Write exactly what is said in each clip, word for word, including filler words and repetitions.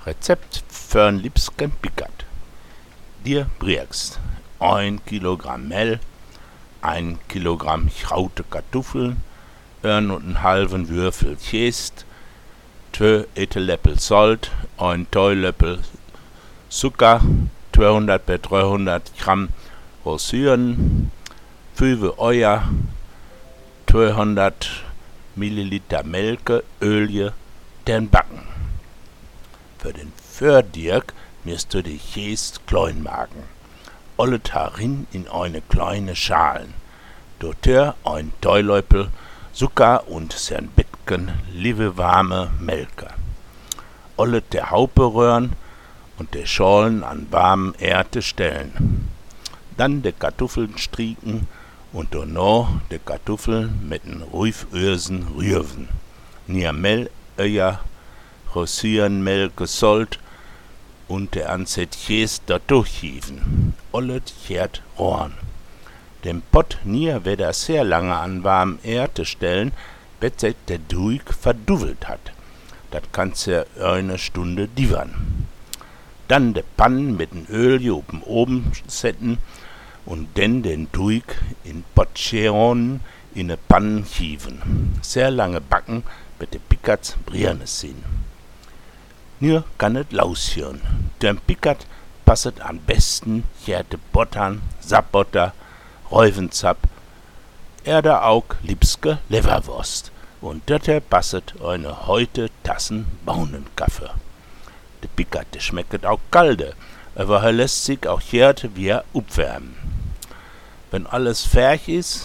Rezept für'n liebsten Pickert. Dir briegst ein Kilogramm Mehl, ein Kilogramm raute Kartoffeln, ein und einen halben Würfel Käse, zwei Esslöffel Salz, ein Teelöffel Zucker, zweihundert bis dreihundert Gramm Rosinen, fünf Eier, zweihundert Milliliter Milch, Öl, den Backen. Für den Fördirk musst du die Käse klein machen. Alle darin in eine kleine Schalen. Dorthin ein Teelöffel Zucker und sein Becken liebewarme Milch. Alle der Haupe rühren und die Schalen an warmen Erde stellen. Dann die Kartoffeln strieken und danach die Kartoffeln mit den Ruifösen rühren. Nier Mehl, Eier, Rosinen, Milch, Salz und der Anzett Käse da durchhieven. Alles kehrt rohren. Den Pott nier wieder sehr lange an warmen Erde stellen, bis sich der Duig verduvelt hat. Das kannst du eine Stunde divern. Dann de Pannen mit dem Öl oben oben setzen und dann den Duig in Portionen in ne Pannen hieven. Sehr lange backen, bis die Pickerts brierne sind. Nur kann es laushören. Den Pickert passet am besten Härte Bottern, Sapbotter, Räuvenzapp, Erde auch liebske Leverwurst. Und dater passet eine heute Tassen Bohnenkaffee. De Pickert, de schmecket auch kalde, aber er lässt sich auch Härte wieder upwärmen. Wenn alles fertig ist,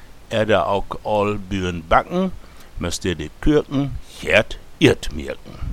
Erde auch all Bühren backen, müsst ihr die Kürken Herd irrt mirken.